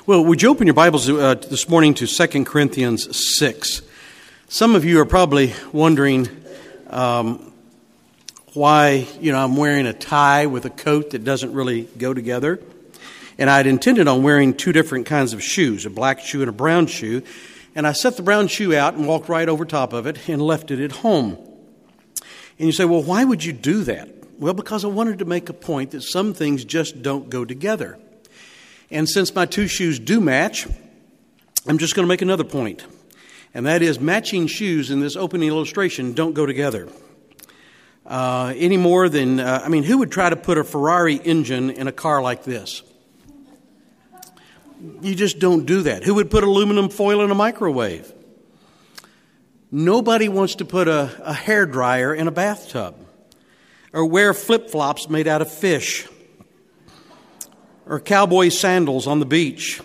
Well, would you open your Bibles this morning to 2 Corinthians 6? Some of you are probably wondering why, I'm wearing a tie with a coat that doesn't really go together. And I'd intended on wearing two different kinds of shoes, a black shoe and a brown shoe. And I set the brown shoe out and walked right over top of it and left it at home. And you say, well, why would you do that? Well, because I wanted to make a point that some things just don't go together. And since my two shoes do match, I'm just going to make another point. And that is matching shoes in this opening illustration don't go together. Any more than, who would try to put a Ferrari engine in a car like this? You just don't do that. Who would put aluminum foil in a microwave? Nobody wants to put a hairdryer in a bathtub or wear flip-flops made out of fish or cowboy sandals on the beach.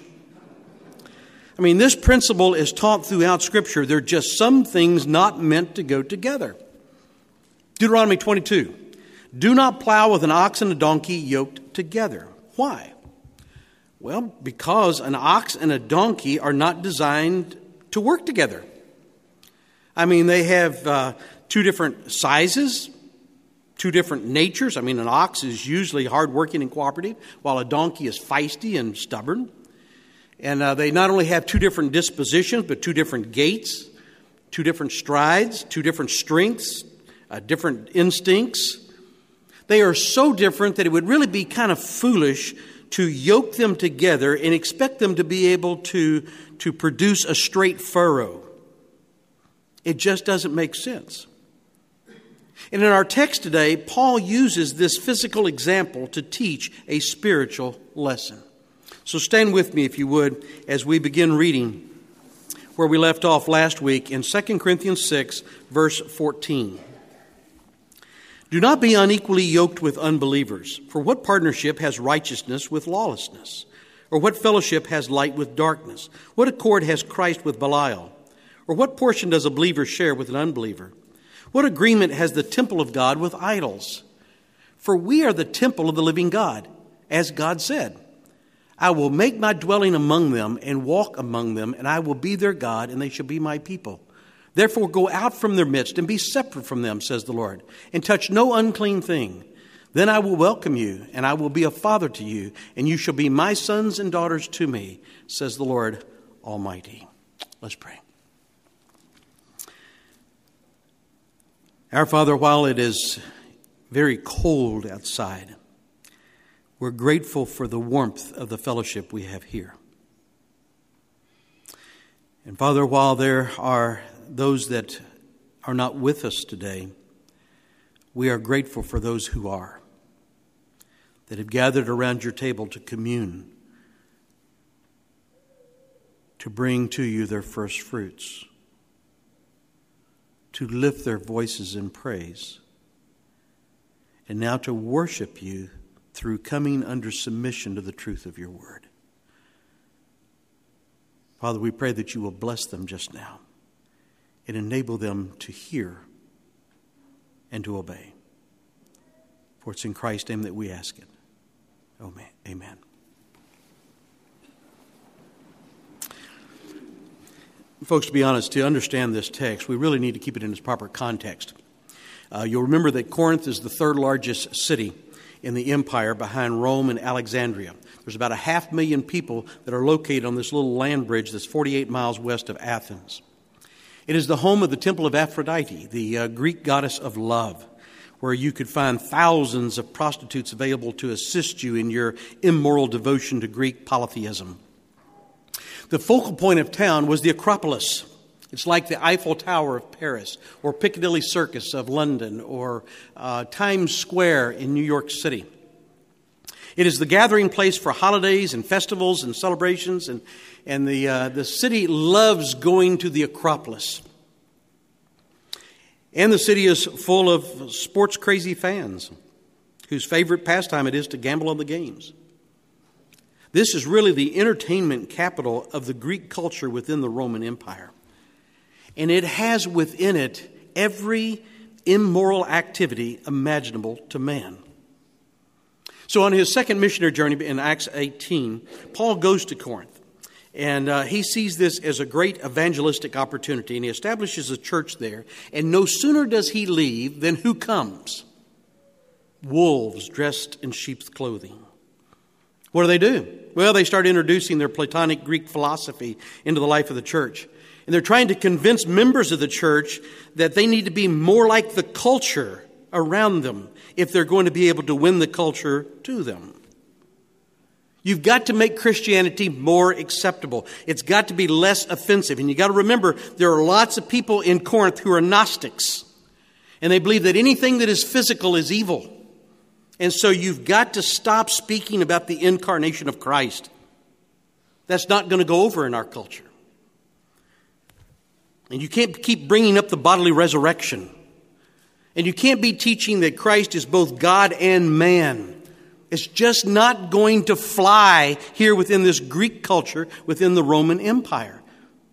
This principle is taught throughout Scripture. There are just some things not meant to go together. Deuteronomy 22. Do not plow with an ox and a donkey yoked together. Why? Well, because an ox and a donkey are not designed to work together. They have two different sizes, two different natures. An ox is usually hardworking and cooperative, while a donkey is feisty and stubborn. And they not only have two different dispositions, but two different gaits, two different strides, two different strengths, different instincts. They are so different that it would really be kind of foolish to yoke them together and expect them to be able to produce a straight furrow. It just doesn't make sense. And in our text today, Paul uses this physical example to teach a spiritual lesson. So stand with me, if you would, as we begin reading where we left off last week in 2 Corinthians 6, verse 14. Do not be unequally yoked with unbelievers, for what partnership has righteousness with lawlessness? Or what fellowship has light with darkness? What accord has Christ with Belial? Or what portion does a believer share with an unbeliever? What agreement has the temple of God with idols? For we are the temple of the living God, as God said, I will make my dwelling among them and walk among them, and I will be their God, and they shall be my people. Therefore go out from their midst and be separate from them, says the Lord, and touch no unclean thing. Then I will welcome you, and I will be a father to you, and you shall be my sons and daughters to me, says the Lord Almighty. Let's pray. Our Father, while it is very cold outside, we're grateful for the warmth of the fellowship we have here. And Father, while there are those that are not with us today, we are grateful for those who are, that have gathered around your table to commune, to bring to you their first fruits, to lift their voices in praise, and now to worship you through coming under submission to the truth of your word. Father, we pray that you will bless them just now and enable them to hear and to obey. For it's in Christ's name that we ask it. Amen. Folks, to be honest, to understand this text, we really need to keep it in its proper context. You'll remember that Corinth is the third largest city in the empire behind Rome and Alexandria. There's about 500,000 people that are located on this little land bridge that's 48 miles west of Athens. It is the home of the temple of Aphrodite, the Greek goddess of love, where you could find thousands of prostitutes available to assist you in your immoral devotion to Greek polytheism. The focal point of town was the Acropolis. It's like the Eiffel Tower of Paris, or Piccadilly Circus of London, or Times Square in New York City. It is the gathering place for holidays and festivals and celebrations, and the city loves going to the Acropolis. And the city is full of sports-crazy fans whose favorite pastime it is to gamble on the games. This is really the entertainment capital of the Greek culture within the Roman Empire. And it has within it every immoral activity imaginable to man. So on his second missionary journey in Acts 18, Paul goes to Corinth. And he sees this as a great evangelistic opportunity, and he establishes a church there. And no sooner does he leave than who comes? Wolves dressed in sheep's clothing. What do? Well, they start introducing their Platonic Greek philosophy into the life of the church. And they're trying to convince members of the church that they need to be more like the culture around them if they're going to be able to win the culture to them. You've got to make Christianity more acceptable. It's got to be less offensive. And you've got to remember, there are lots of people in Corinth who are Gnostics. And they believe that anything that is physical is evil. And so you've got to stop speaking about the incarnation of Christ. That's not going to go over in our culture. And you can't keep bringing up the bodily resurrection. And you can't be teaching that Christ is both God and man. It's just not going to fly here within this Greek culture, within the Roman Empire.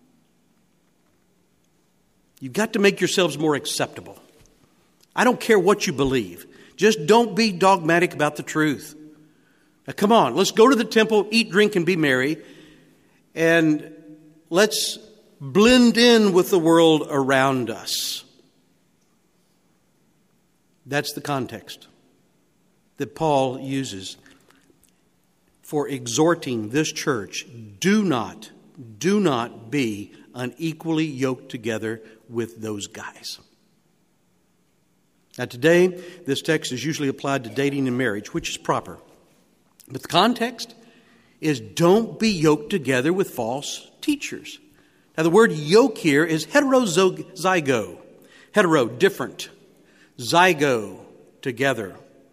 You've got to make yourselves more acceptable. I don't care what you believe. Just don't be dogmatic about the truth. Now, come on, let's go to the temple, eat, drink, and be merry. And let's blend in with the world around us. That's the context that Paul uses for exhorting this church. Do not be unequally yoked together with those guys. Now today, this text is usually applied to dating and marriage, which is proper. But the context is don't be yoked together with false teachers. Now the word yoke here is heterozygo. Hetero, different. Zygo, together.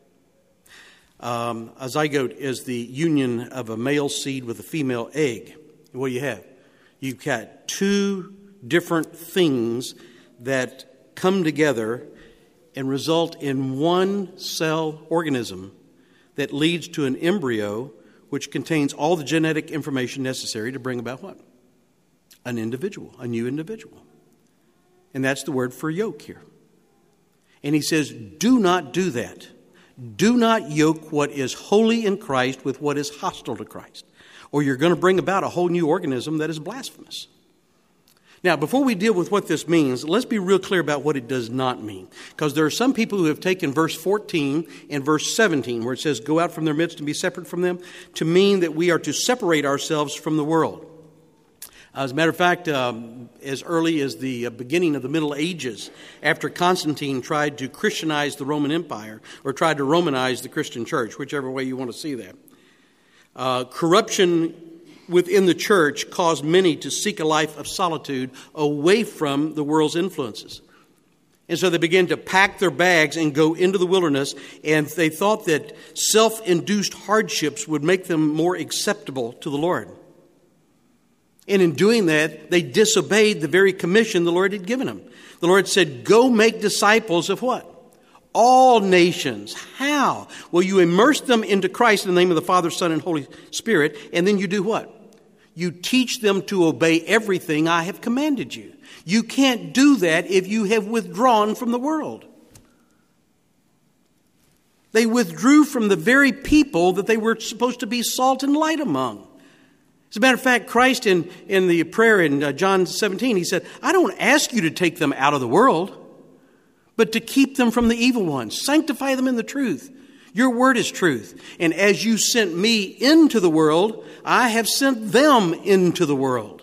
A zygote is the union of a male seed with a female egg. And what do you have? You've got two different things that come together and result in one cell organism that leads to an embryo which contains all the genetic information necessary to bring about what? An individual, a new individual. And that's the word for yoke here. And he says, do not do that. Do not yoke what is holy in Christ with what is hostile to Christ, or you're going to bring about a whole new organism that is blasphemous. Now, before we deal with what this means, let's be real clear about what it does not mean. Because there are some people who have taken verse 14 and verse 17, where it says, go out from their midst and be separate from them, to mean that we are to separate ourselves from the world. As a matter of fact, as early as the beginning of the Middle Ages, after Constantine tried to Christianize the Roman Empire, or tried to Romanize the Christian church, whichever way you want to see that, corruption within the church caused many to seek a life of solitude away from the world's influences. And so they began to pack their bags and go into the wilderness, and they thought that self-induced hardships would make them more acceptable to the Lord. And in doing that, they disobeyed the very commission the Lord had given them. The Lord said, go make disciples of what? All nations. How? Well, you immerse them into Christ in the name of the Father, Son, and Holy Spirit, and then you do what? You teach them to obey everything I have commanded you. You can't do that if you have withdrawn from the world. They withdrew from the very people that they were supposed to be salt and light among. As a matter of fact, Christ in the prayer in John 17, he said, I don't ask you to take them out of the world, but to keep them from the evil one. Sanctify them in the truth. Your word is truth. And as you sent me into the world, I have sent them into the world.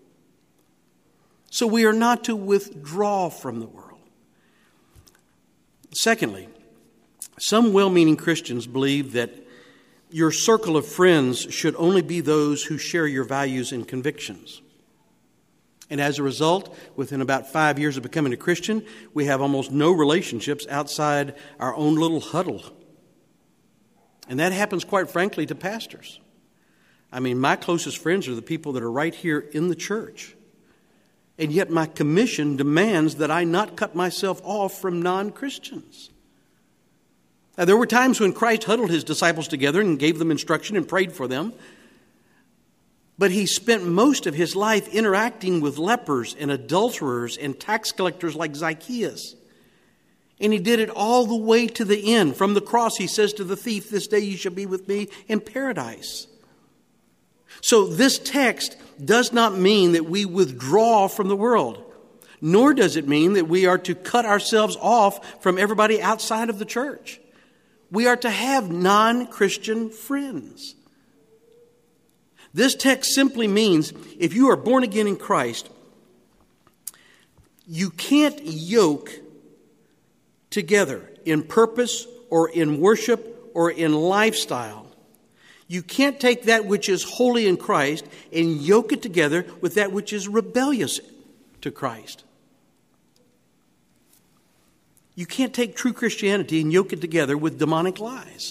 So we are not to withdraw from the world. Secondly, some well-meaning Christians believe that your circle of friends should only be those who share your values and convictions. And as a result, within about 5 years of becoming a Christian, we have almost no relationships outside our own little huddle. And that happens, quite frankly, to pastors. I mean, my closest friends are the people that are right here in the church. And yet my commission demands that I not cut myself off from non-Christians. Now, there were times when Christ huddled his disciples together and gave them instruction and prayed for them. But he spent most of his life interacting with lepers and adulterers and tax collectors like Zacchaeus. And he did it all the way to the end. From the cross, he says to the thief, this day you shall be with me in paradise. So this text does not mean that we withdraw from the world, nor does it mean that we are to cut ourselves off from everybody outside of the church. We are to have non-Christian friends. This text simply means if you are born again in Christ, you can't yoke together in purpose or in worship or in lifestyle. You can't take that which is holy in Christ and yoke it together with that which is rebellious to Christ. You can't take true Christianity and yoke it together with demonic lies.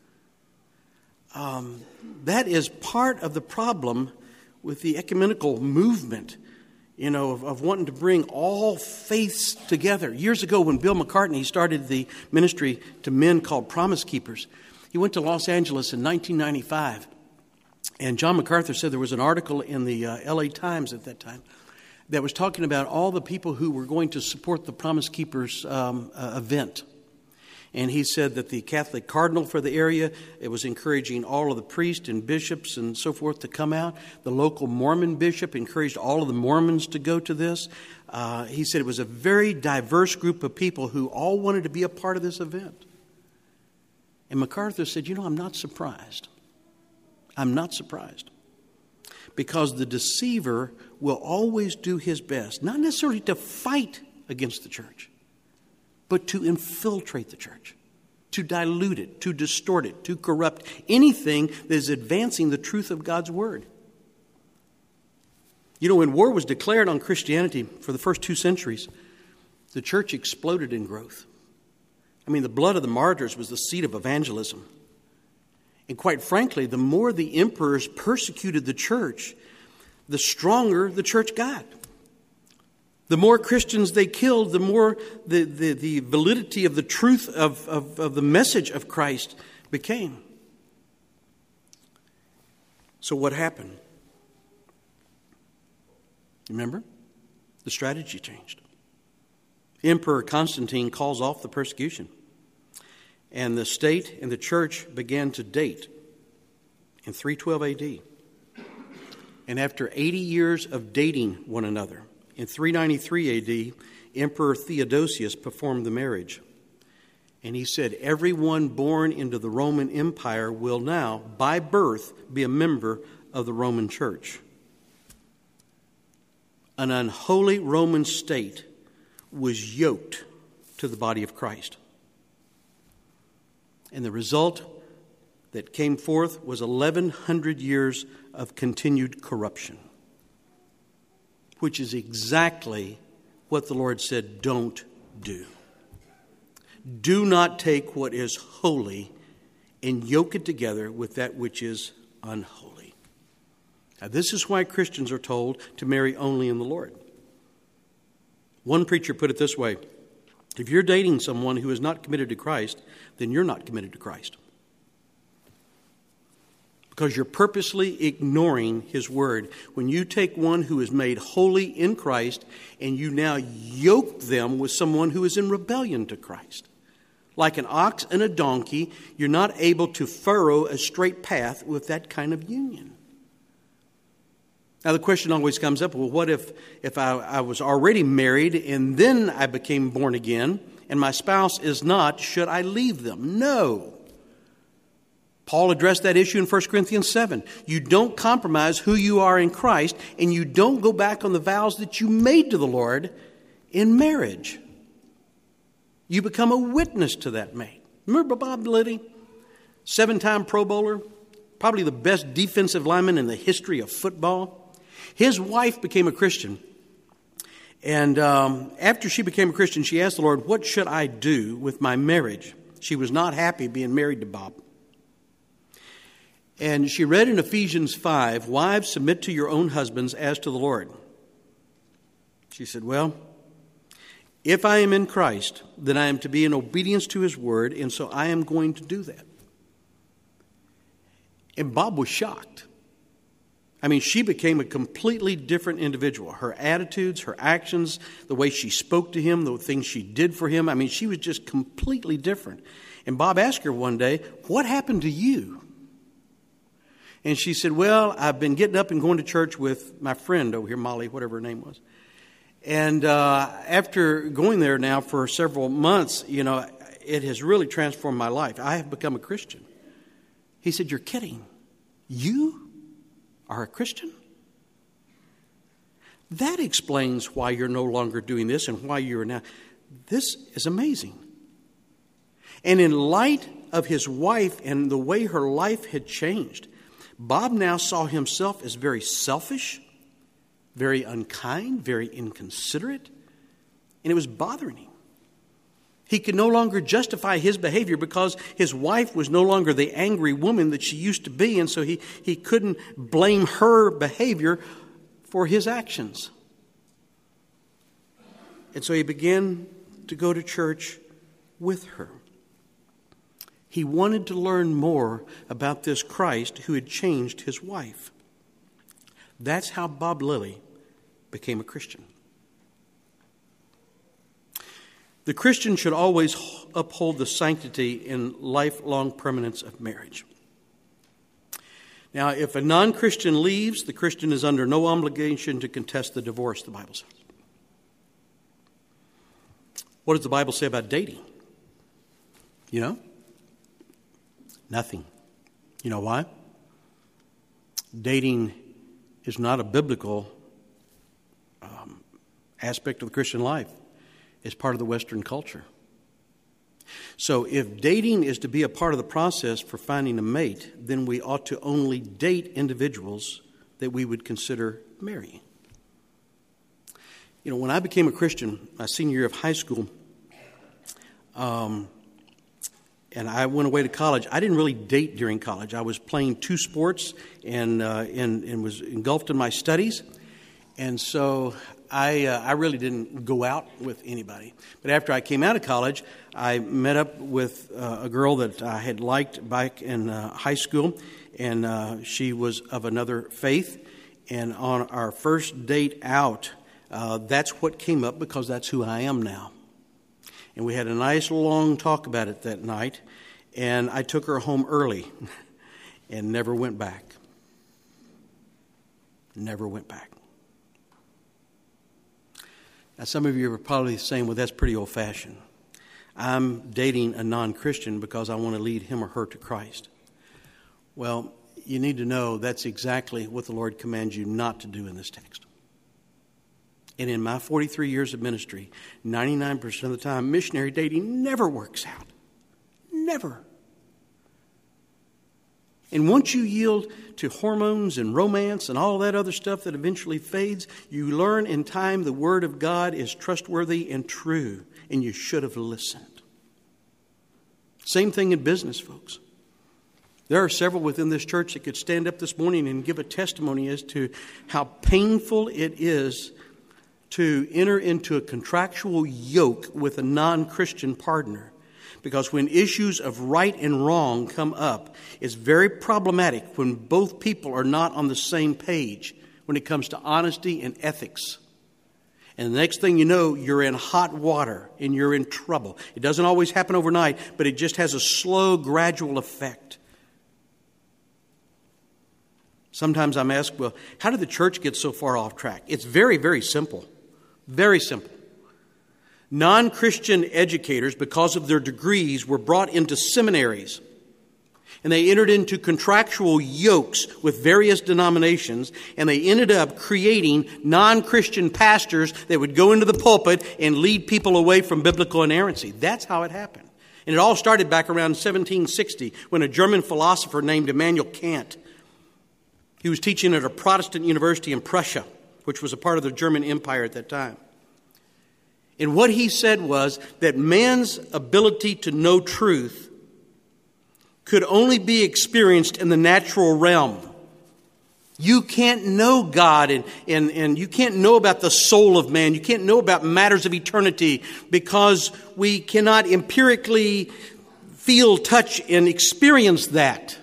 That is part of the problem with the ecumenical movement, of wanting to bring all faiths together. Years ago, when Bill McCartney started the ministry to men called Promise Keepers, he went to Los Angeles in 1995. And John MacArthur said there was an article in the LA Times at that time that was talking about all the people who were going to support the Promise Keepers event. And he said that the Catholic cardinal for the area, it was encouraging all of the priests and bishops and so forth to come out. The local Mormon bishop encouraged all of the Mormons to go to this. He said it was a very diverse group of people who all wanted to be a part of this event. And MacArthur said, I'm not surprised. I'm not surprised. Because the deceiver will always do his best, not necessarily to fight against the church, but to infiltrate the church, to dilute it, to distort it, to corrupt anything that is advancing the truth of God's word. When war was declared on Christianity for the first 2 centuries, the church exploded in growth. The blood of the martyrs was the seed of evangelism. And quite frankly, the more the emperors persecuted the church, the stronger the church got. The more Christians they killed, the more the validity of the truth of the message of Christ became. So what happened? Remember? The strategy changed. Emperor Constantine calls off the persecution. And the state and the church began to date in 312 AD. And after 80 years of dating one another, in 393 AD, Emperor Theodosius performed the marriage. And he said, everyone born into the Roman Empire will now, by birth, be a member of the Roman Church. An unholy Roman state was yoked to the body of Christ. And the result that came forth was 1,100 years of continued corruption, which is exactly what the Lord said, don't do. Do not take what is holy and yoke it together with that which is unholy. Now, this is why Christians are told to marry only in the Lord. One preacher put it this way: if you're dating someone who is not committed to Christ, then you're not committed to Christ. Because you're purposely ignoring His word. When you take one who is made holy in Christ and you now yoke them with someone who is in rebellion to Christ. Like an ox and a donkey, you're not able to furrow a straight path with that kind of union. Now the question always comes up, well, what if I was already married and then I became born again and my spouse is not, should I leave them? No. Paul addressed that issue in 1 Corinthians 7. You don't compromise who you are in Christ, and you don't go back on the vows that you made to the Lord in marriage. You become a witness to that mate. Remember Bob Liddy? 7-time Pro Bowler, probably the best defensive lineman in the history of football. His wife became a Christian. And after she became a Christian, she asked the Lord, what should I do with my marriage? She was not happy being married to Bob. And she read in Ephesians 5, wives, submit to your own husbands as to the Lord. She said, well, if I am in Christ, then I am to be in obedience to His word, and so I am going to do that. And Bob was shocked. She became a completely different individual. Her attitudes, her actions, the way she spoke to him, the things she did for him, she was just completely different. And Bob asked her one day, what happened to you? And she said, well, I've been getting up and going to church with my friend over here, Molly, whatever her name was. And after going there now for several months, it has really transformed my life. I have become a Christian. He said, you're kidding. You are a Christian? That explains why you're no longer doing this and why you're now. This is amazing. And in light of his wife and the way her life had changed, Bob now saw himself as very selfish, very unkind, very inconsiderate, and it was bothering him. He could no longer justify his behavior because his wife was no longer the angry woman that she used to be, and so he couldn't blame her behavior for his actions. And so he began to go to church with her. He wanted to learn more about this Christ who had changed his wife. That's how Bob Lilly became a Christian. The Christian should always uphold the sanctity and lifelong permanence of marriage. Now, if a non-Christian leaves, the Christian is under no obligation to contest the divorce, the Bible says. What does the Bible say about dating? Nothing. You know why? Dating is not a biblical aspect of the Christian life. It's part of the Western culture. So if dating is to be a part of the process for finding a mate, then we ought to only date individuals that we would consider marrying. When I became a Christian, my senior year of high school, and I went away to college, I didn't really date during college. I was playing two sports and was engulfed in my studies. And so I really didn't go out with anybody. But after I came out of college, I met up with a girl that I had liked back in high school, and she was of another faith. And on our first date out, that's what came up because that's who I am now. And we had a nice long talk about it that night, and I took her home early and never went back. Never went back. Now, some of you are probably saying, well, that's pretty old-fashioned. I'm dating a non-Christian because I want to lead him or her to Christ. Well, you need to know that's exactly what the Lord commands you not to do in this text. And in my 43 years of ministry, 99% of the time, missionary dating never works out. Never. And once you yield to hormones and romance and all that other stuff that eventually fades, you learn in time the Word of God is trustworthy and true, and you should have listened. Same thing in business, folks. There are several within this church that could stand up this morning and give a testimony as to how painful it is to enter into a contractual yoke with a non-Christian partner. Because when issues of right and wrong come up, it's very problematic when both people are not on the same page when it comes to honesty and ethics. And the next thing you know, you're in hot water and you're in trouble. It doesn't always happen overnight, but it just has a slow, gradual effect. Sometimes I'm asked, well, how did the church get so far off track? It's very, very simple. Very simple. Non-Christian educators, because of their degrees, were brought into seminaries. And they entered into contractual yokes with various denominations. And they ended up creating non-Christian pastors that would go into the pulpit and lead people away from biblical inerrancy. That's how it happened. And it all started back around 1760 when a German philosopher named Immanuel Kant, he was teaching at a Protestant university in Prussia, which was a part of the German Empire at that time. And what he said was that man's ability to know truth could only be experienced in the natural realm. You can't know God and you can't know about the soul of man. You can't know about matters of eternity because we cannot empirically feel, touch, and experience that.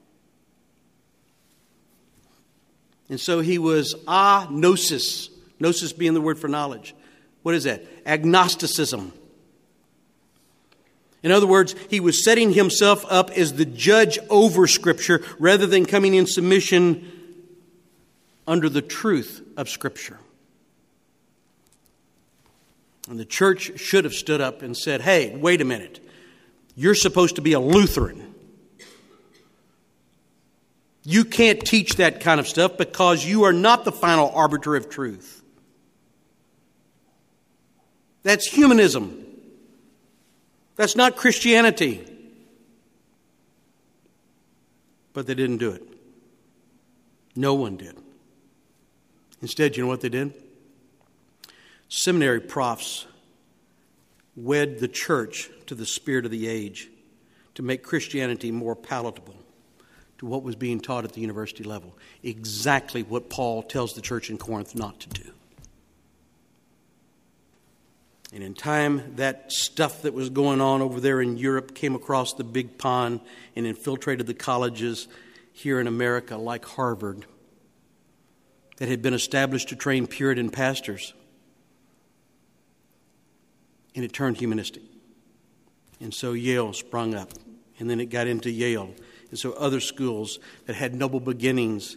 And so he was agnosis. Gnosis being the word for knowledge. What is that? Agnosticism. In other words, he was setting himself up as the judge over Scripture rather than coming in submission under the truth of Scripture. And the church should have stood up and said, hey, wait a minute. You're supposed to be a Lutheran. You can't teach that kind of stuff because you are not the final arbiter of truth. That's humanism. That's not Christianity. But they didn't do it. No one did. Instead, you know what they did? Seminary profs wed the church to the spirit of the age to make Christianity more palatable to what was being taught at the university level. Exactly what Paul tells the church in Corinth not to do. And in time, that stuff that was going on over there in Europe came across the big pond and infiltrated the colleges here in America, like Harvard, that had been established to train Puritan pastors. And it turned humanistic. And so Yale sprung up. And then it got into Yale. And so other schools that had noble beginnings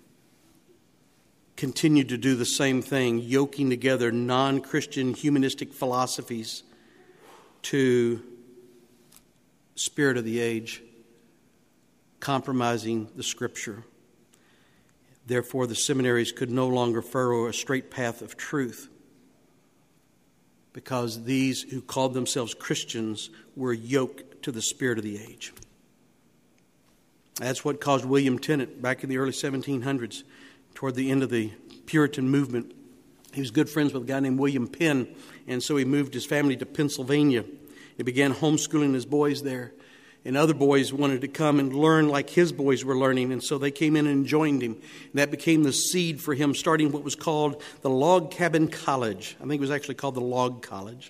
continued to do the same thing, yoking together non-Christian humanistic philosophies to spirit of the age, compromising the Scripture. Therefore, the seminaries could no longer furrow a straight path of truth because these who called themselves Christians were yoked to the spirit of the age. That's what caused William Tennant back in the early 1700s, toward the end of the Puritan movement. He was good friends with a guy named William Penn, and so he moved his family to Pennsylvania. He began homeschooling his boys there, and other boys wanted to come and learn like his boys were learning, and so they came in and joined him. And that became the seed for him starting what was called the Log Cabin College. I think it was actually called the Log College.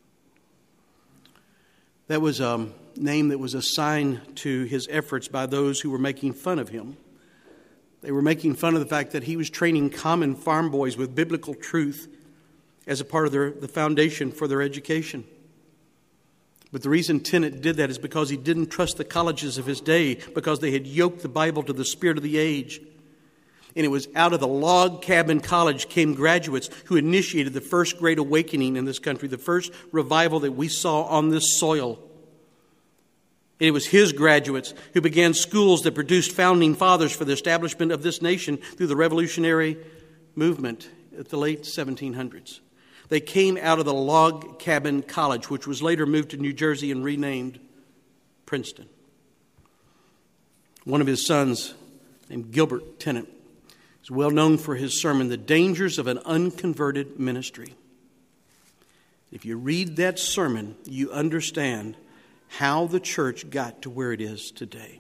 That was a name that was assigned to his efforts by those who were making fun of him. They were making fun of the fact that he was training common farm boys with biblical truth as a part of the foundation for their education. But the reason Tennant did that is because he didn't trust the colleges of his day, because they had yoked the Bible to the spirit of the age. And it was out of the Log Cabin College came graduates who initiated the first great awakening in this country, the first revival that we saw on this soil. And it was his graduates who began schools that produced founding fathers for the establishment of this nation through the revolutionary movement at the late 1700s. They came out of the Log Cabin College, which was later moved to New Jersey and renamed Princeton. One of his sons, named Gilbert Tennant, is well known for his sermon, The Dangers of an Unconverted Ministry. If you read that sermon, you understand how the church got to where it is today.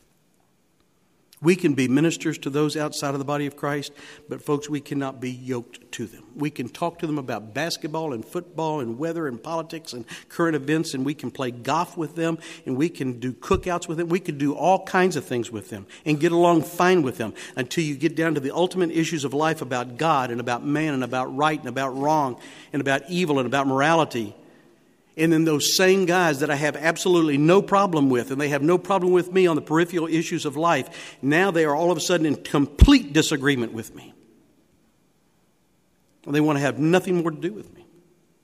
We can be ministers to those outside of the body of Christ, but folks, we cannot be yoked to them. We can talk to them about basketball and football and weather and politics and current events, and we can play golf with them, and we can do cookouts with them. We can do all kinds of things with them and get along fine with them until you get down to the ultimate issues of life about God and about man and about right and about wrong and about evil and about morality. And then those same guys that I have absolutely no problem with, and they have no problem with me on the peripheral issues of life, now they are all of a sudden in complete disagreement with me. They want to have nothing more to do with me.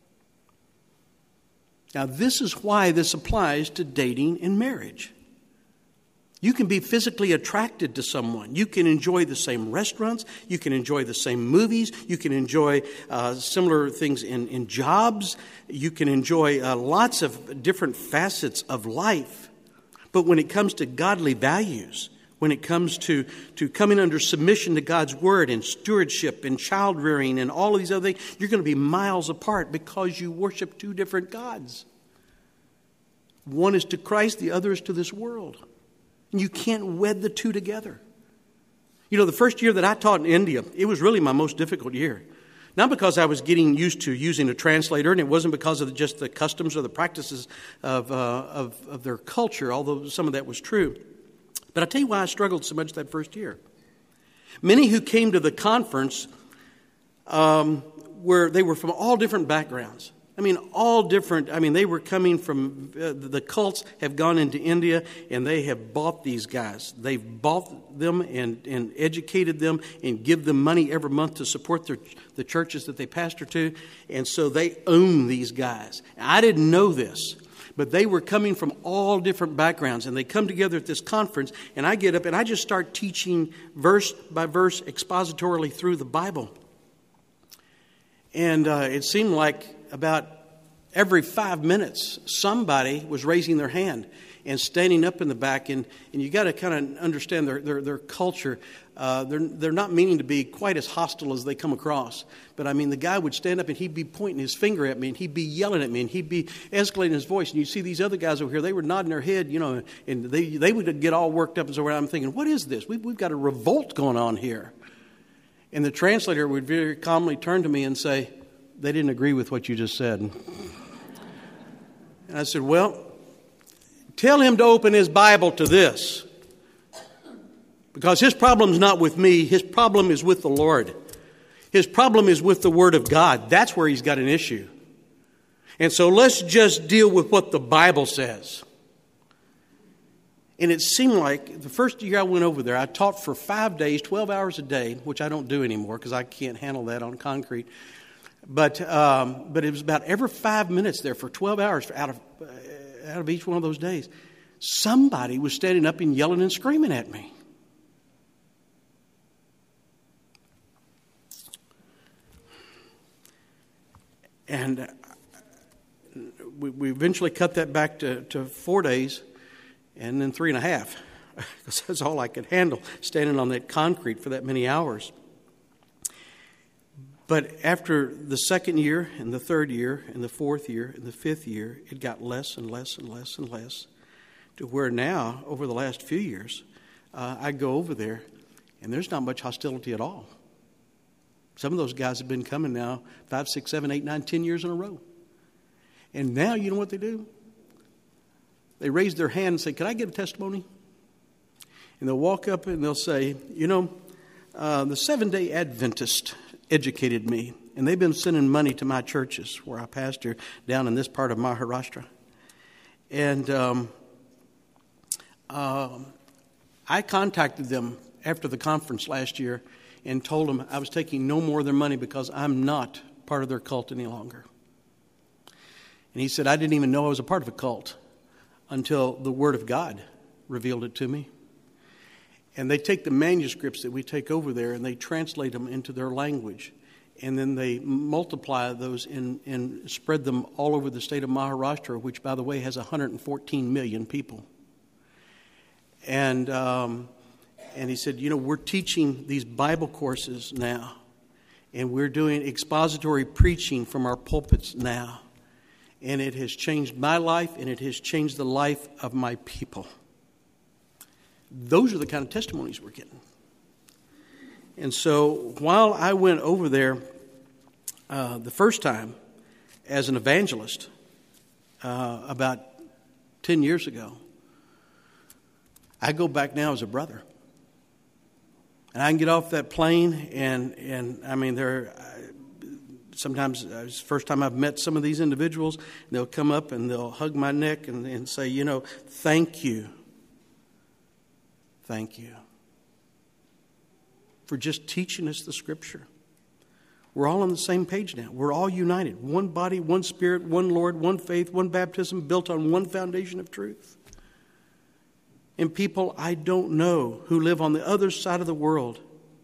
Now, this is why this applies to dating and marriage. You can be physically attracted to someone. You can enjoy the same restaurants. You can enjoy the same movies. You can enjoy similar things in jobs. You can enjoy lots of different facets of life. But when it comes to godly values, when it comes to coming under submission to God's word and stewardship and child rearing and all of these other things, you're going to be miles apart because you worship two different gods. One is to Christ, the other is to this world. And you can't wed the two together. You know, the first year that I taught in India, it was really my most difficult year. Not because I was getting used to using a translator, and it wasn't because of just the customs or the practices of their culture, although some of that was true. But I'll tell you why I struggled so much that first year. Many who came to the conference they were from all different backgrounds. I mean, all different. I mean, they were coming from, the cults have gone into India, and they have bought these guys. They've bought them and educated them and give them money every month to support the churches that they pastor to. And so they own these guys. I didn't know this, but they were coming from all different backgrounds. And they come together at this conference, and I get up and I just start teaching verse by verse expositorily through the Bible. And it seemed like about every 5 minutes, somebody was raising their hand and standing up in the back. And you got to kind of understand their culture. They're not meaning to be quite as hostile as they come across. But I mean, the guy would stand up and he'd be pointing his finger at me, and he'd be yelling at me, and he'd be escalating his voice. And you see these other guys over here, they were nodding their head, and they would get all worked up. And so I'm thinking, what is this? We've got a revolt going on here. And the translator would very calmly turn to me and say, they didn't agree with what you just said. And I said, well, tell him to open his Bible to this. Because his problem's not with me. His problem is with the Lord. His problem is with the Word of God. That's where he's got an issue. And so let's just deal with what the Bible says. And it seemed like the first year I went over there, I taught for 5 days, 12 hours a day, which I don't do anymore because I can't handle that on concrete. But it was about every 5 minutes there for 12 hours out of each one of those days. Somebody was standing up and yelling and screaming at me. And we eventually cut that back to 4 days. And then 3.5, because that's all I could handle, standing on that concrete for that many hours. But after the second year, and the third year, and the fourth year, and the fifth year, it got less and less and less and less, to where now, over the last few years, I go over there, and there's not much hostility at all. Some of those guys have been coming now 5, 6, 7, 8, 9, 10 years in a row. And now, you know what they do? They raise their hand and say, can I get a testimony? And they'll walk up and they'll say, the Seventh-day Adventist educated me. And they've been sending money to my churches where I pastor down in this part of Maharashtra. And I contacted them after the conference last year and told them I was taking no more of their money because I'm not part of their cult any longer. And he said, I didn't even know I was a part of a cult until the Word of God revealed it to me. And they take the manuscripts that we take over there and they translate them into their language. And then they multiply those and spread them all over the state of Maharashtra, which, by the way, has 114 million people. And he said, we're teaching these Bible courses now. And we're doing expository preaching from our pulpits now. And it has changed my life, and it has changed the life of my people. Those are the kind of testimonies we're getting. And so while I went over there the first time as an evangelist about 10 years ago, I go back now as a brother. And I can get off that plane, and I mean, sometimes it's the first time I've met some of these individuals. They'll come up and they'll hug my neck and say, thank you. Thank you for just teaching us the Scripture. We're all on the same page now. We're all united. One body, one Spirit, one Lord, one faith, one baptism, built on one foundation of truth. And people I don't know who live on the other side of the world,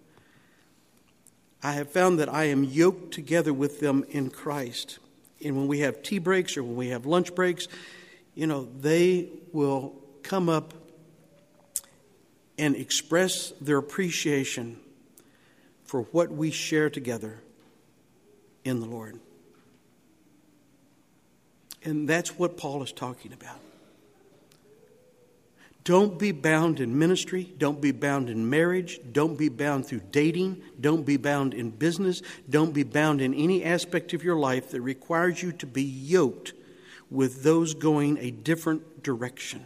I have found that I am yoked together with them in Christ. And when we have tea breaks or when we have lunch breaks, they will come up and express their appreciation for what we share together in the Lord. And that's what Paul is talking about. Don't be bound in ministry. Don't be bound in marriage. Don't be bound through dating. Don't be bound in business. Don't be bound in any aspect of your life that requires you to be yoked with those going a different direction.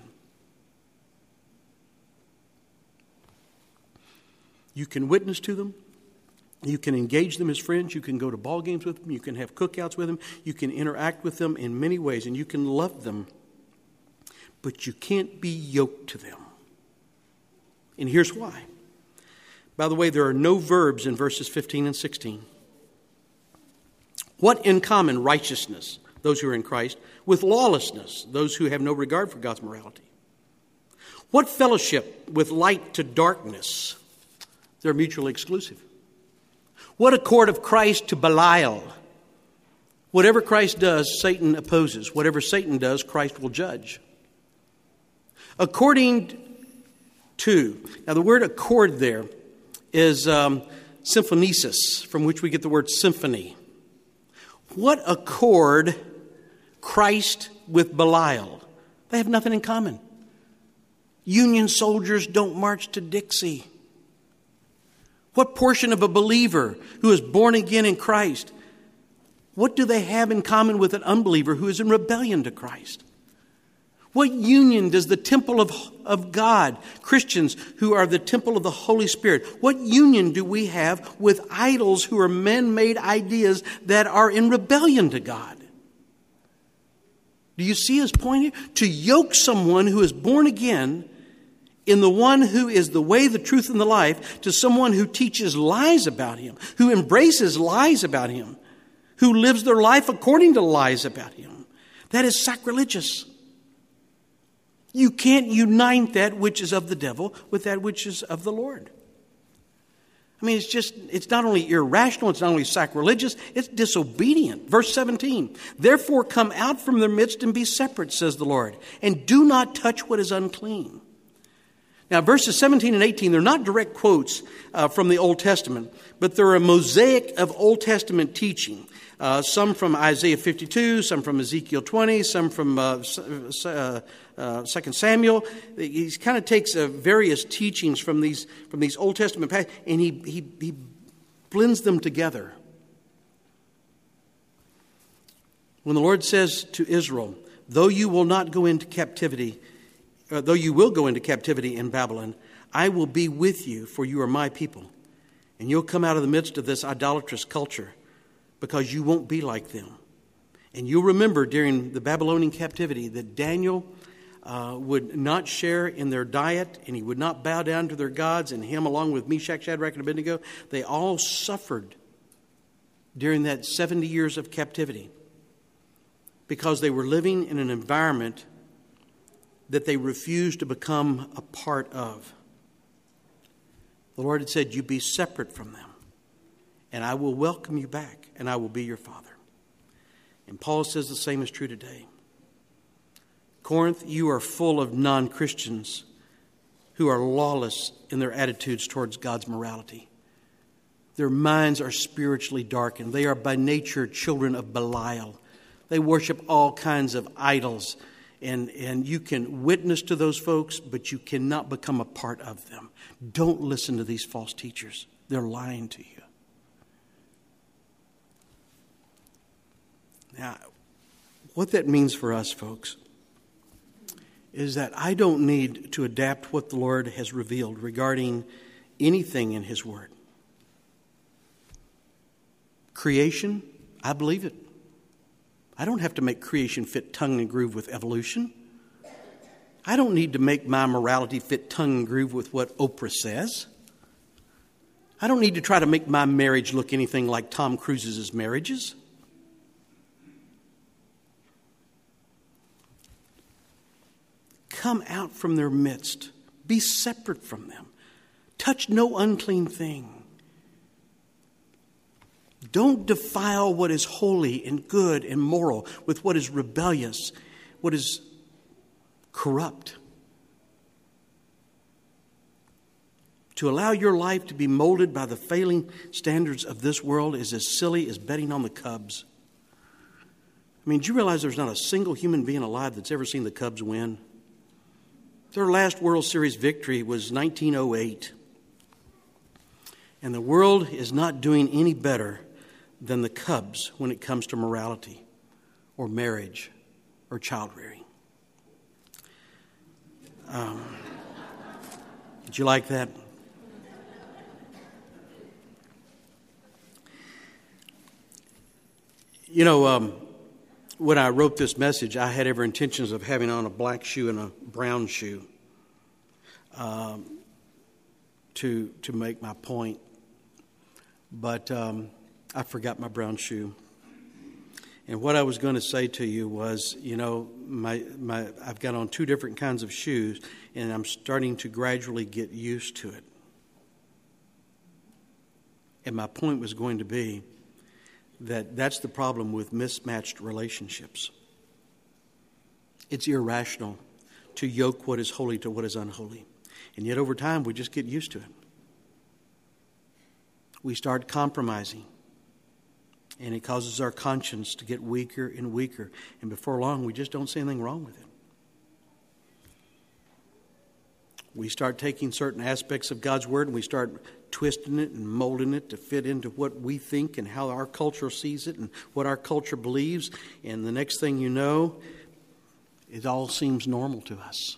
You can witness to them. You can engage them as friends. You can go to ball games with them. You can have cookouts with them. You can interact with them in many ways, and you can love them. But you can't be yoked to them. And here's why. By the way, there are no verbs in verses 15 and 16. What in common righteousness, those who are in Christ, with lawlessness, those who have no regard for God's morality? What fellowship with light to darkness? They're mutually exclusive. What accord of Christ to Belial? Whatever Christ does, Satan opposes. Whatever Satan does, Christ will judge. According to, now the word accord there is symphonesis, from which we get the word symphony. What accord Christ with Belial? They have nothing in common. Union soldiers don't march to Dixie. What portion of a believer who is born again in Christ, what do they have in common with an unbeliever who is in rebellion to Christ? What union does the temple of God, Christians who are the temple of the Holy Spirit, what union do we have with idols who are man-made ideas that are in rebellion to God? Do you see his point here? To yoke someone who is born again in the one who is the way, the truth, and the life to someone who teaches lies about him, who embraces lies about him, who lives their life according to lies about him. That is sacrilegious. You can't unite that which is of the devil with that which is of the Lord. I mean, it's not only irrational, it's not only sacrilegious, it's disobedient. Verse 17, therefore come out from their midst and be separate, says the Lord, and do not touch what is unclean. Now, verses 17 and 18, they're not direct quotes from the Old Testament, but they're a mosaic of Old Testament teaching. Some from Isaiah 52, some from Ezekiel 20, some from 2 Samuel. He kind of takes various teachings from these Old Testament passages, and he blends them together. When the Lord says to Israel, though you will go into captivity in Babylon, I will be with you, for you are my people. And you'll come out of the midst of this idolatrous culture, because you won't be like them. And you'll remember during the Babylonian captivity that Daniel would not share in their diet, and he would not bow down to their gods, and him along with Meshach, Shadrach, and Abednego, they all suffered during that 70 years of captivity because they were living in an environment that they refused to become a part of. The Lord had said, you be separate from them, and I will welcome you back, and I will be your Father. And Paul says the same is true today. Corinth, you are full of non-Christians who are lawless in their attitudes towards God's morality. Their minds are spiritually darkened. They are by nature children of Belial. They worship all kinds of idols. And you can witness to those folks, but you cannot become a part of them. Don't listen to these false teachers. They're lying to you. Now, what that means for us, folks, is that I don't need to adapt what the Lord has revealed regarding anything in His Word. Creation, I believe it. I don't have to make creation fit tongue and groove with evolution. I don't need to make my morality fit tongue and groove with what Oprah says. I don't need to try to make my marriage look anything like Tom Cruise's marriages. Come out from their midst. Be separate from them. Touch no unclean thing. Don't defile what is holy and good and moral with what is rebellious, what is corrupt. To allow your life to be molded by the failing standards of this world is as silly as betting on the Cubs. I mean, do you realize there's not a single human being alive that's ever seen the Cubs win? Their last World Series victory was 1908. And the world is not doing any better than the Cubs when it comes to morality or marriage or child rearing. Did you like that? You know, when I wrote this message, I had every intentions of having on a black shoe and a brown shoe to make my point. But I forgot my brown shoe. And what I was going to say to you was, you know, I've got on two different kinds of shoes, and I'm starting to gradually get used to it. And my point was going to be that that's the problem with mismatched relationships. It's irrational to yoke what is holy to what is unholy. And yet over time, we just get used to it. We start compromising. And it causes our conscience to get weaker and weaker. And before long, we just don't see anything wrong with it. We start taking certain aspects of God's Word and we start twisting it and molding it to fit into what we think and how our culture sees it and what our culture believes. And the next thing you know, it all seems normal to us.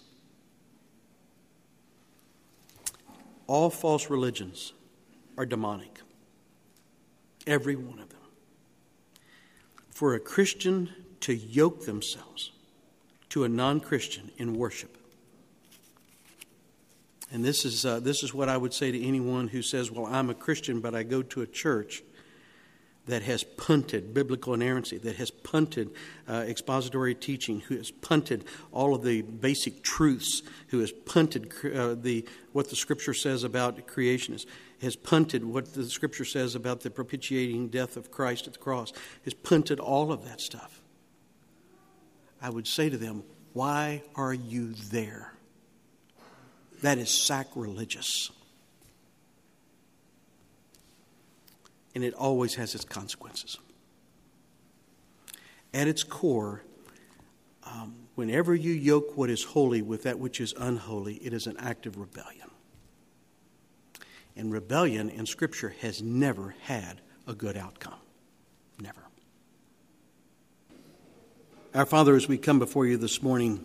All false religions are demonic. Every one of them. For a Christian to yoke themselves to a non-Christian in worship. And this is what I would say to anyone who says, well, I'm a Christian, but I go to a church that has punted biblical inerrancy, that has punted expository teaching, who has punted all of the basic truths, who has punted what the Scripture says about creation, has punted what the Scripture says about the propitiating death of Christ at the cross, has punted all of that stuff. I would say to them, why are you there? That is sacrilegious. And it always has its consequences. At its core, whenever you yoke what is holy with that which is unholy, it is an act of rebellion. And rebellion in Scripture has never had a good outcome. Never. Our Father, as we come before you this morning,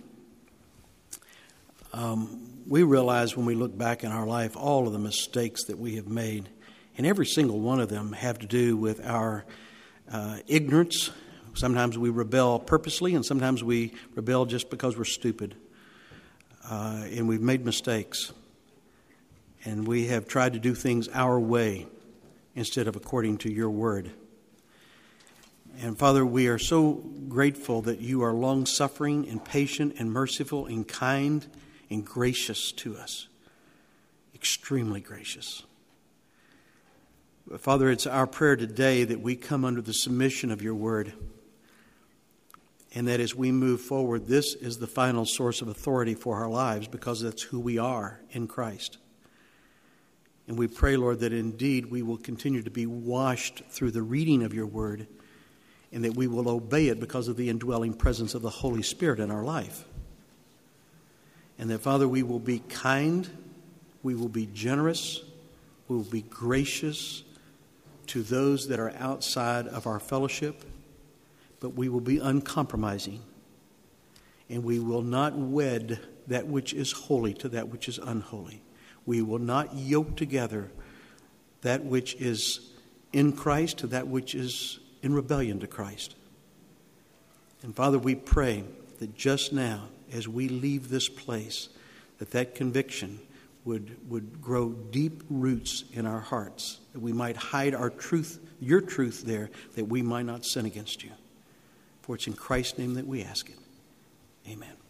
we realize when we look back in our life all of the mistakes that we have made. And every single one of them have to do with our ignorance. Sometimes we rebel purposely, and sometimes we rebel just because we're stupid. And we've made mistakes. And we have tried to do things our way instead of according to your word. And Father, we are so grateful that you are long-suffering and patient and merciful and kind and gracious to us. Extremely gracious. Father, it's our prayer today that we come under the submission of your word. And that as we move forward, this is the final source of authority for our lives because that's who we are in Christ. And we pray, Lord, that indeed we will continue to be washed through the reading of your word and that we will obey it because of the indwelling presence of the Holy Spirit in our life. And that, Father, we will be kind, we will be generous, we will be gracious to those that are outside of our fellowship, but we will be uncompromising. And we will not wed that which is holy to that which is unholy. We will not yoke together that which is in Christ to that which is in rebellion to Christ. And Father, we pray that just now, as we leave this place, that conviction would grow deep roots in our hearts, that we might hide our truth, your truth there, that we might not sin against you. For it's in Christ's name that we ask it. Amen.